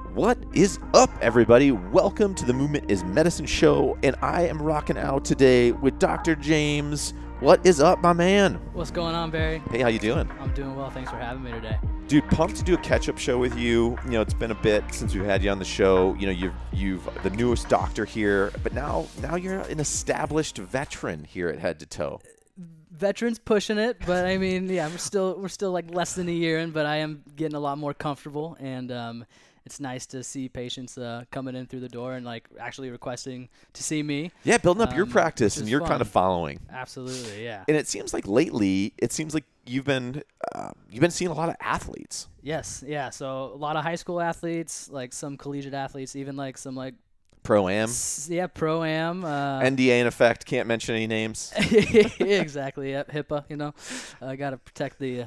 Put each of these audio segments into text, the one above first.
What is up, everybody? Welcome to the Movement is Medicine show, and I am rocking out today with Dr. James. What is up, my man? What's going on, Barry? Hey, how you doing? I'm doing well. Thanks for having me today. Dude, pumped to do a catch-up show with you. You know, it's been a bit since we've had you on the show. You know, you've the newest doctor here, but now you're an established veteran here at Head to Toe. Veterans pushing it, but I mean, yeah, we're still like less than a year in, but I am getting a lot more comfortable, and it's nice to see patients coming in through the door and like actually requesting to see me. Yeah, building up your practice, and you're fun. kind of following. Absolutely, yeah. And it seems like lately, you've been seeing a lot of athletes. Yes, yeah. So a lot of high school athletes, like some collegiate athletes, even like some like Pro-Am. Yeah, Pro-Am. NDA in effect. Can't mention any names. Exactly. Yep. HIPAA. You know, got to protect the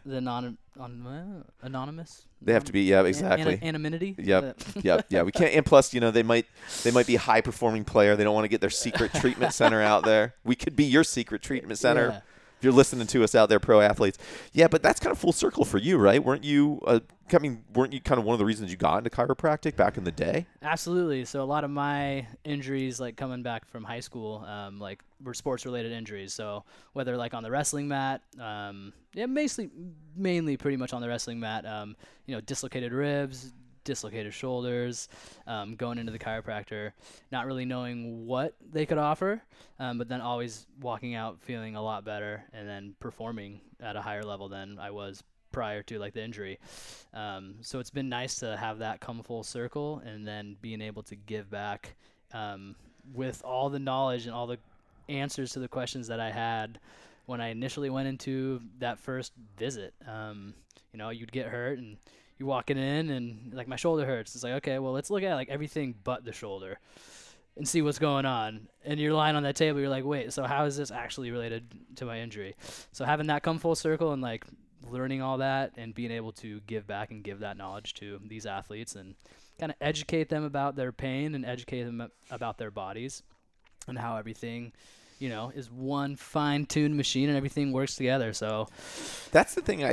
anonymous. They have to be. Yeah, exactly. Anonymity. Yep. Yeah. We can't. And plus, you know, they might be a high performing player. They don't want to get their secret treatment center out there. We could be your secret treatment center. Yeah. If you're listening to us out there, pro athletes. Yeah, but that's kind of full circle for you, right? Weren't you kind of one of the reasons you got into chiropractic back in the day? Absolutely. So a lot of my injuries, like coming back from high school, like were sports related injuries. So whether like on the wrestling mat, mainly pretty much on the wrestling mat, dislocated ribs, dislocated shoulders, going into the chiropractor, not really knowing what they could offer, but then always walking out feeling a lot better and then performing at a higher level than I was prior to like the injury. So it's been nice to have that come full circle and then being able to give back with all the knowledge and all the answers to the questions that I had when I initially went into that first visit. You'd get hurt and you're walking in and like my shoulder hurts. It's like, okay, well, let's look at like everything but the shoulder and see what's going on. And you're lying on that table. You're like, wait, so how is this actually related to my injury? So having that come full circle and like learning all that and being able to give back and give that knowledge to these athletes and kind of educate them about their pain and educate them about their bodies and how everything, is one fine-tuned machine and everything works together. So that's the thing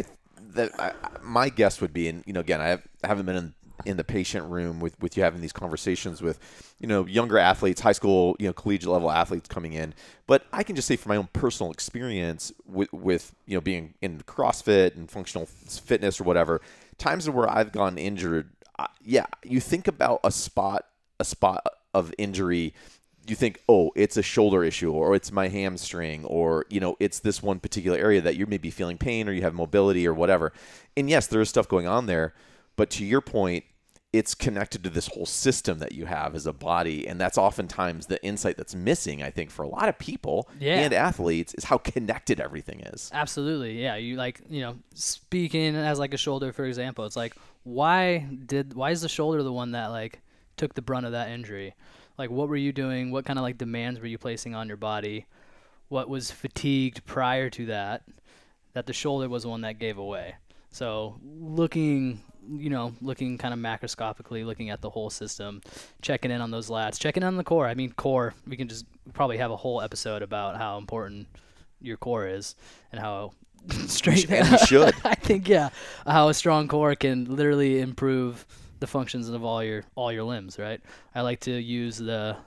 my guess would be, and again, I haven't been in the patient room with you having these conversations with younger athletes, high school, collegiate level athletes coming in, but I can just say from my own personal experience with being in CrossFit and functional fitness or whatever, times where I've gotten injured, you think about a spot of injury. You think, oh, it's a shoulder issue, or it's my hamstring, or, it's this one particular area that you're maybe feeling pain or you have mobility or whatever. And yes, there is stuff going on there. But to your point, it's connected to this whole system that you have as a body. And that's oftentimes the insight that's missing, I think, for a lot of people and athletes is how connected everything is. Absolutely. Yeah. You speaking as like a shoulder, for example, it's like, why is the shoulder the one that like took the brunt of that injury? Like, what were you doing? What kind of like demands were you placing on your body? What was fatigued prior to that the shoulder was the one that gave away? So looking kind of macroscopically, looking at the whole system, checking in on those lats, checking in on the core. I mean, core, we can just probably have a whole episode about how important your core is and how straight. And we should. I think, how a strong core can literally improve the functions of all your limbs, right? I like to use the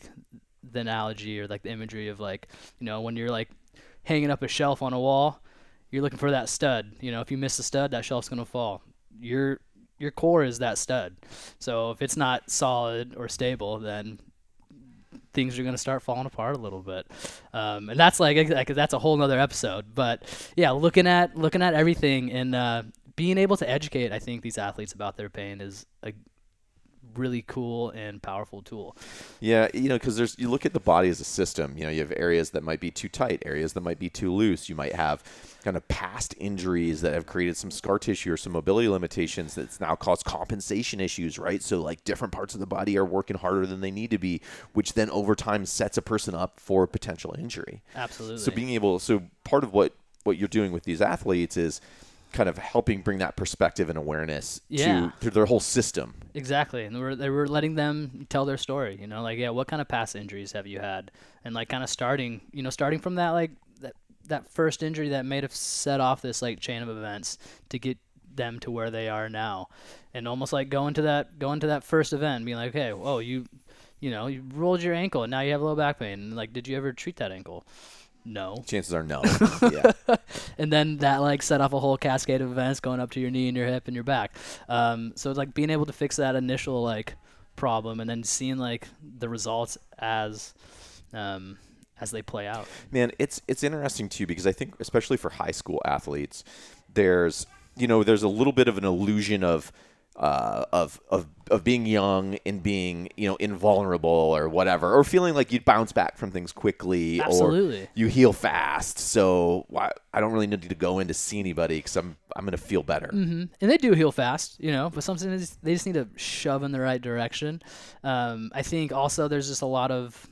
analogy or like the imagery of like, when you're like hanging up a shelf on a wall, you're looking for that stud. If you miss the stud, that shelf's going to fall. Your core is that stud. So if it's not solid or stable, then things are going to start falling apart a little bit. And that's that's a whole nother episode, but yeah, looking at everything and, being able to educate, I think, these athletes about their pain is a really cool and powerful tool. Yeah, because you look at the body as a system. You have areas that might be too tight, areas that might be too loose. You might have kind of past injuries that have created some scar tissue or some mobility limitations that's now caused compensation issues, right? So like different parts of the body are working harder than they need to be, which then over time sets a person up for potential injury. Absolutely. So part of what you're doing with these athletes is kind of helping bring that perspective and awareness to their whole system. Exactly. And we're letting them tell their story, what kind of past injuries have you had? And like kind of starting from that, like that first injury that may have set off this like chain of events to get them to where they are now. And almost like going to that first event, being like, okay, whoa, you rolled your ankle and now you have low back pain. And like, did you ever treat that ankle? No. Chances are no. Yeah. And then that like set off a whole cascade of events going up to your knee and your hip and your back. So it's like being able to fix that initial like problem and then seeing like the results as they play out. Man, it's interesting too, because I think especially for high school athletes, there's a little bit of an illusion of being young and being invulnerable or whatever, or feeling like you'd bounce back from things quickly. Absolutely. Or you heal fast, so I don't really need to go in to see anybody because I'm going to feel better. Mm-hmm. And they do heal fast, but sometimes they just need to shove in the right direction. I think also there's just a lot of,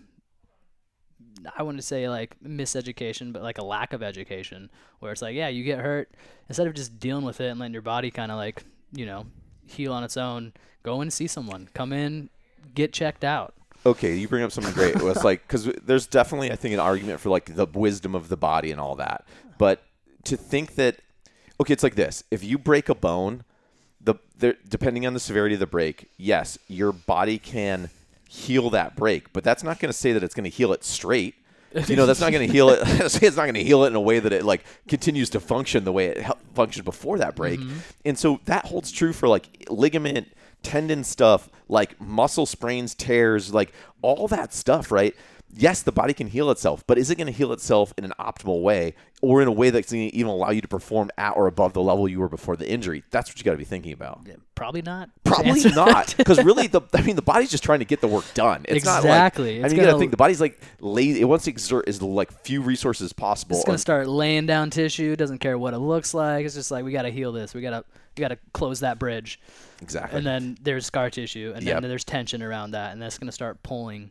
I wouldn't say like miseducation, but like a lack of education, where it's like, yeah, you get hurt, instead of just dealing with it and letting your body kind of like heal on its own, go and see someone, come in, get checked out. Okay, you bring up something great. It's like, because there's definitely, I think, an argument for like the wisdom of the body and all that. But to think that, okay, it's like this: if you break a bone, depending on the severity of the break, yes, your body can heal that break, but that's not going to say that it's going to heal it straight. That's not going to heal it. It's not going to heal it in a way that it like continues to function the way it functioned before that break. Mm-hmm. And so that holds true for like ligament, tendon stuff, like muscle sprains, tears, like all that stuff, right? Yes, the body can heal itself, but is it going to heal itself in an optimal way, or in a way that's going to even allow you to perform at or above the level you were before the injury? That's what you got to be thinking about. Yeah, probably not. Probably not, because really, the body's just trying to get the work done. It's exactly. Not like, you got to think the body's like lazy. It wants to exert as like few resources possible. It's going to start laying down tissue. Doesn't care what it looks like. It's just like, we got to heal this. We got to close that bridge. Exactly. And then there's scar tissue, and then there's tension around that, and that's going to start pulling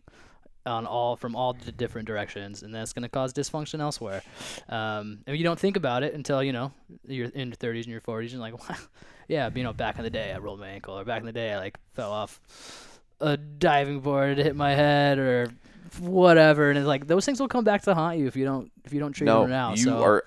from all the different directions, and that's going to cause dysfunction elsewhere. And you don't think about it until you're in your 30s and your 40s, and you're like, wow, yeah, back in the day I rolled my ankle, or back in the day I like fell off a diving board, hit my head, or whatever. And it's like those things will come back to haunt you if you don't treat them now.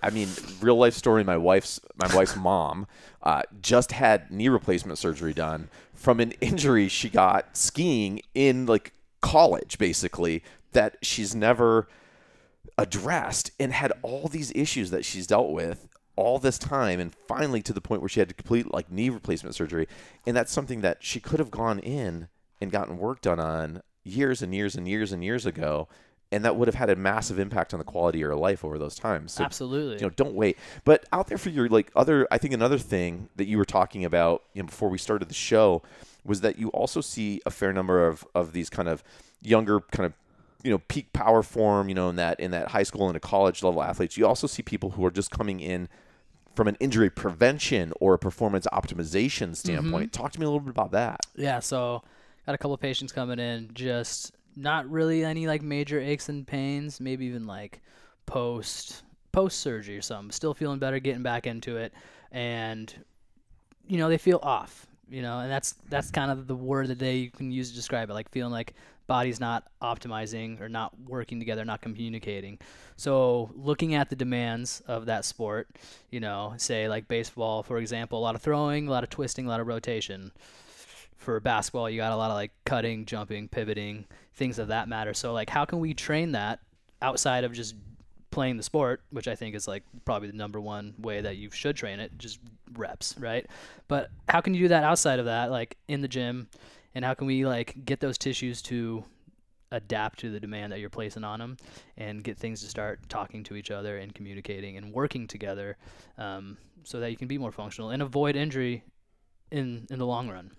Real life story. My wife's mom just had knee replacement surgery done from an injury she got skiing in like college, basically, that she's never addressed, and had all these issues that she's dealt with all this time, and finally to the point where she had to complete like knee replacement surgery. And that's something that she could have gone in and gotten work done on years and years and years and years ago, and that would have had a massive impact on the quality of her life over those times. So, absolutely. Don't wait. But out there for your I think another thing that you were talking about before we started the show was that you also see a fair number of these kind of younger kind of peak power form, in that high school and a college level athletes. You also see people who are just coming in from an injury prevention or a performance optimization standpoint. Mm-hmm. Talk to me a little bit about that. Yeah, so got a couple of patients coming in, just not really any like major aches and pains, maybe even like post surgery or something, still feeling better, getting back into it, and they feel off. And that's kind of the word that you can use to describe it, like feeling like body's not optimizing or not working together, not communicating. So looking at the demands of that sport, say like baseball, for example, a lot of throwing, a lot of twisting, a lot of rotation. For basketball, you got a lot of like cutting, jumping, pivoting, things of that matter. So like, how can we train that outside of just playing the sport, which I think is like probably the number one way that you should train it, just reps, right? But how can you do that outside of that, like in the gym, and how can we like get those tissues to adapt to the demand that you're placing on them, and get things to start talking to each other and communicating and working together, so that you can be more functional and avoid injury in the long run.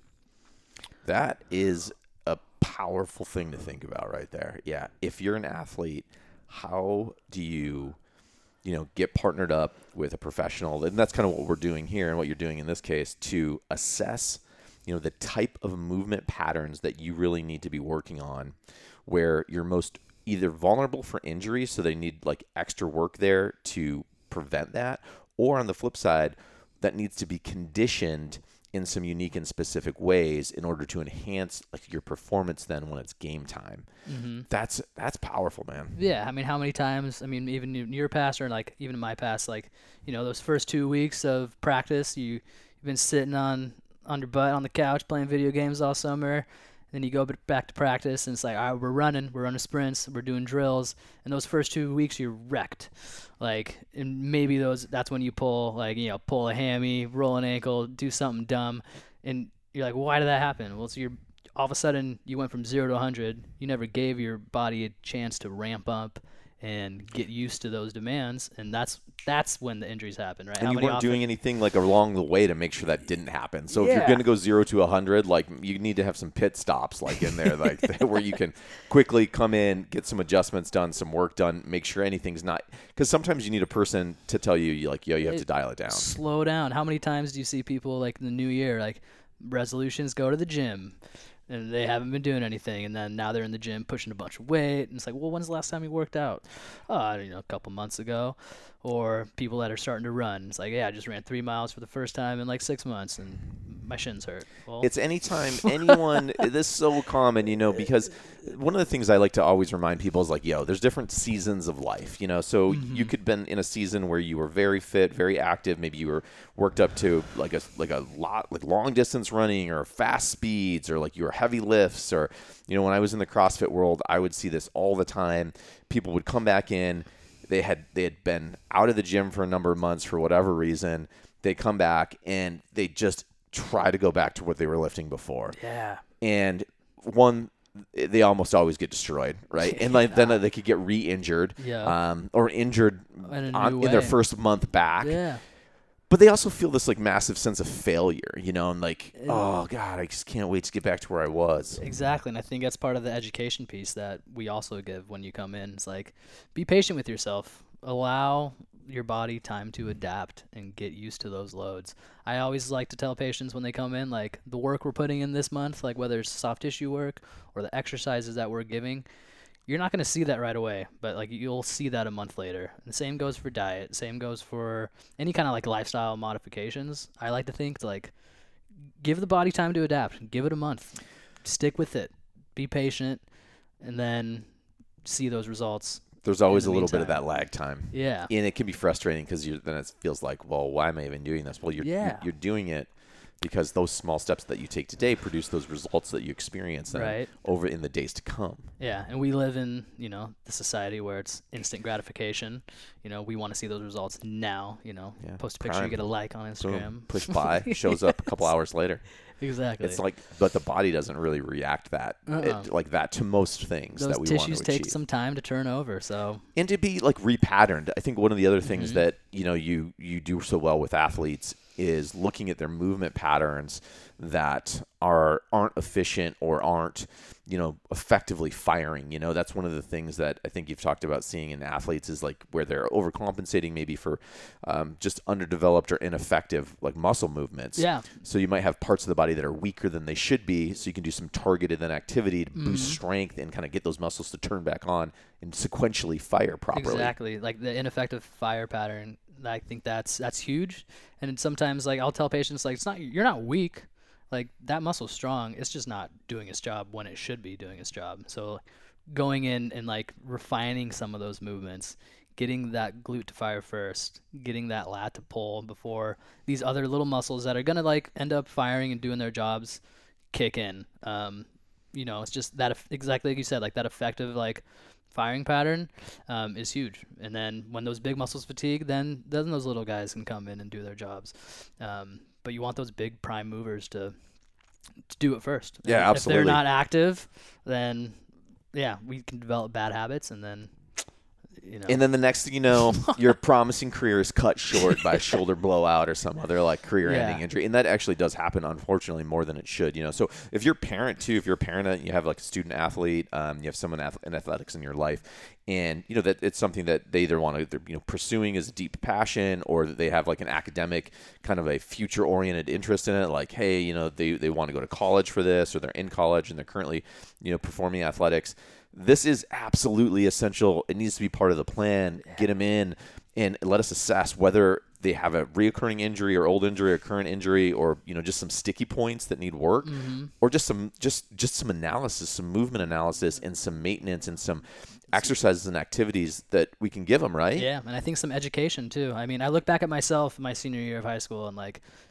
That is a powerful thing to think about right there. Yeah, if you're an athlete, how do you get partnered up with a professional? And that's kind of what we're doing here, and what you're doing in this case, to assess the type of movement patterns that you really need to be working on, where you're most either vulnerable for injury, so they need like extra work there to prevent that, or on the flip side, that needs to be conditioned in some unique and specific ways in order to enhance like your performance then when it's game time. Mm-hmm. That's powerful, man. Yeah, I mean, how many times, even in your past, or like even in my past, like, those first 2 weeks of practice, you You've been sitting on your butt on the couch playing video games all summer. Then you go back to practice, and it's like, all right, we're running sprints, we're doing drills, and those first 2 weeks you're wrecked. Like, and maybe that's when you pull, like, pull a hammy, roll an ankle, do something dumb, and you're like, why did that happen? Well, so you're all of a sudden you went from 0 to 100. You never gave your body a chance to ramp up and get used to those demands, and that's when the injuries happen, right? And you weren't doing anything like along the way to make sure that didn't happen. So if you're going to go 0 to 100, like, you need to have some pit stops, like, in there, like where you can quickly come in, get some adjustments done, some work done, make sure anything's not, because sometimes you need a person to tell you, like, yo, you have to dial it down. Slow down. How many times do you see people, like, in the new year, like, resolutions, go to the gym, and they haven't been doing anything, and then now they're in the gym pushing a bunch of weight, and it's like, well, when's the last time you worked out? A couple months ago. Or people that are starting to run, it's like, I just ran 3 miles for the first time in like 6 months, and my shins hurt. Well, it's anytime anyone, this is so common, because one of the things I like to always remind people is, like, there's different seasons of life, so you could have been in a season where you were very fit, very active. Maybe you were worked up to like a lot, like long distance running or fast speeds, or like you were heavy lifts, or, when I was in the CrossFit world, I would see this all the time. People would come back in. They had been out of the gym for a number of months for whatever reason. They come back and they just try to go back to what they were lifting before. Yeah. And they almost always get destroyed, right? And then they could get re-injured, or injured in their first month back. Yeah. But they also feel this, like, massive sense of failure, and like, oh God, I just can't wait to get back to where I was. Exactly. And I think that's part of the education piece that we also give when you come in. It's like, be patient with yourself. Allow your body time to adapt and get used to those loads. I always like to tell patients when they come in, like, the work we're putting in this month, like whether it's soft tissue work or the exercises that we're giving, you're not going to see that right away, but, like, you'll see that a month later. And the same goes for diet. Same goes for any kind of, like, lifestyle modifications. I like to think, like, give the body time to adapt. Give it a month. Stick with it. Be patient, and then see those results. There's always a little bit of that lag time. Yeah. And it can be frustrating because then it feels like, well, why am I even doing this? Well, you're doing it because those small steps that you take today produce those results that you experience over in the days to come. Yeah, and we live in, the society where it's instant gratification. We want to see those results now, post a picture, you get a like on Instagram. Boom, push buy, shows up a couple hours later. Exactly. It's like, but the body doesn't really react like that to most things that we want to achieve. Those tissues take some time to turn over, so. And to be, like, repatterned. I think one of the other things that, you do so well with athletes is looking at their movement patterns that aren't efficient or aren't, effectively firing. That's one of the things that I think you've talked about seeing in athletes is, like, where they're overcompensating maybe for just underdeveloped or ineffective, like, muscle movements. Yeah. So you might have parts of the body that are weaker than they should be, so you can do some targeted activity to boost strength and kind of get those muscles to turn back on and sequentially fire properly. Exactly. Like, the ineffective fire pattern, I think that's huge. And sometimes, like, I'll tell patients, like, you're not weak. Like, that muscle's strong. It's just not doing its job when it should be doing its job. So going in and, like, refining some of those movements, getting that glute to fire first, getting that lat to pull before these other little muscles that are going to, like, end up firing and doing their jobs kick in. It's just that, exactly like you said, like, that effective, like, firing pattern is huge. And then when those big muscles fatigue, then those little guys can come in and do their jobs. But you want those big prime movers to do it first. Yeah, and absolutely. If they're not active, then we can develop bad habits, and then And then the next thing you know, your promising career is cut short by a shoulder blowout or some other, like, career-ending injury. And that actually does happen, unfortunately, more than it should. So if you're a parent, too, if you're a parent and you have, like, a student athlete, you have someone in athletics in your life, and, that it's something that they either want to, pursuing as a deep passion, or that they have, like, an academic kind of a future-oriented interest in it, like, hey, they want to go to college for this, or they're in college and they're currently, performing athletics. This is absolutely essential. It needs to be part of the plan. Get them in and let us assess whether they have a reoccurring injury or old injury or current injury, or, just some sticky points that need work, or just some analysis, some movement analysis, and some maintenance and some exercises and activities that we can give them, right? Yeah, and I think some education too. I mean, I look back at myself my senior year of high school and, like,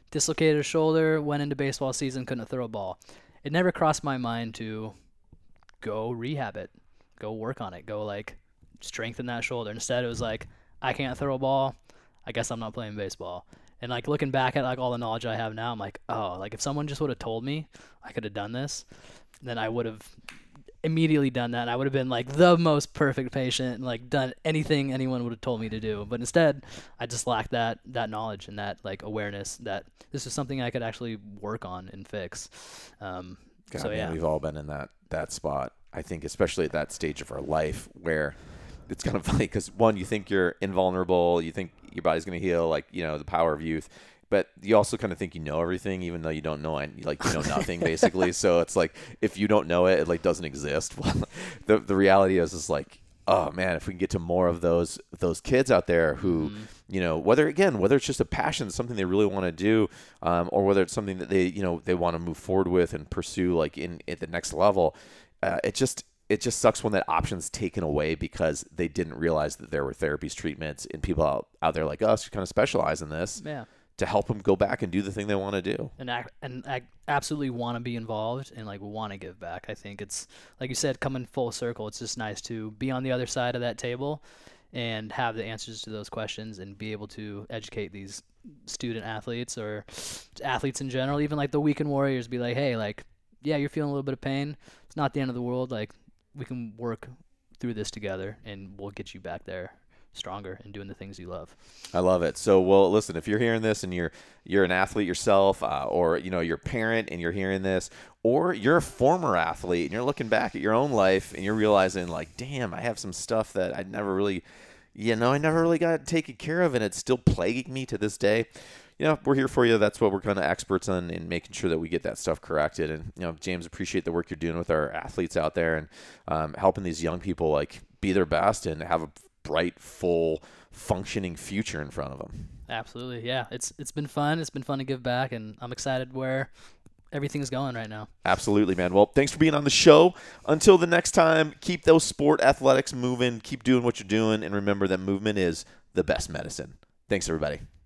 dislocated a shoulder, went into baseball season, couldn't throw a ball. It never crossed my mind to go rehab it, go work on it, go like strengthen that shoulder. Instead, it was like, I can't throw a ball. I guess I'm not playing baseball. And like looking back at like all the knowledge I have now, I'm like, oh, like if someone just would have told me I could have done this, then I would have immediately done that. And I would have been like the most perfect patient and like done anything anyone would have told me to do. But instead, I just lacked that knowledge and that like awareness that this is something I could actually work on and fix. God, So man, yeah, we've all been in that spot. I think, especially at that stage of our life, where it's kind of funny because one, you think you're invulnerable, you think your body's going to heal, like the power of youth, but you also kind of think you know everything, even though you don't know, like you know nothing basically. So it's like if you don't know it, it like doesn't exist. Well, the reality is like, oh man, if we can get to more of those kids out there who, whether it's just a passion, something they really want to do, or whether it's something that they want to move forward with and pursue like at the next level, it just sucks when that option's taken away because they didn't realize that there were therapies, treatments, and people out there like us who kind of specialize in this to help them go back and do the thing they want to do. And I absolutely want to be involved and like want to give back. I think it's like you said, coming full circle. It's just nice to be on the other side of that table and have the answers to those questions and be able to educate these student athletes or athletes in general, even like the weekend warriors, be like, hey, like, yeah, you're feeling a little bit of pain. It's not the end of the world. Like, we can work through this together and we'll get you back there stronger and doing the things you love. I love it. So, well, listen, if you're hearing this and you're an athlete yourself, or you're a parent and you're hearing this, or you're a former athlete and you're looking back at your own life and you're realizing like, damn, I have some stuff that I never really got taken care of and it's still plaguing me to this day. We're here for you. That's what we're kind of experts on in making sure that we get that stuff corrected. And, James, appreciate the work you're doing with our athletes out there and helping these young people like be their best and have a bright, full, functioning future in front of them. Absolutely. Yeah. It's been fun. It's been fun to give back, and I'm excited where everything's going right now. Absolutely, man. Well, thanks for being on the show. Until the next time, keep those sport athletics moving. Keep doing what you're doing. And remember that movement is the best medicine. Thanks, everybody.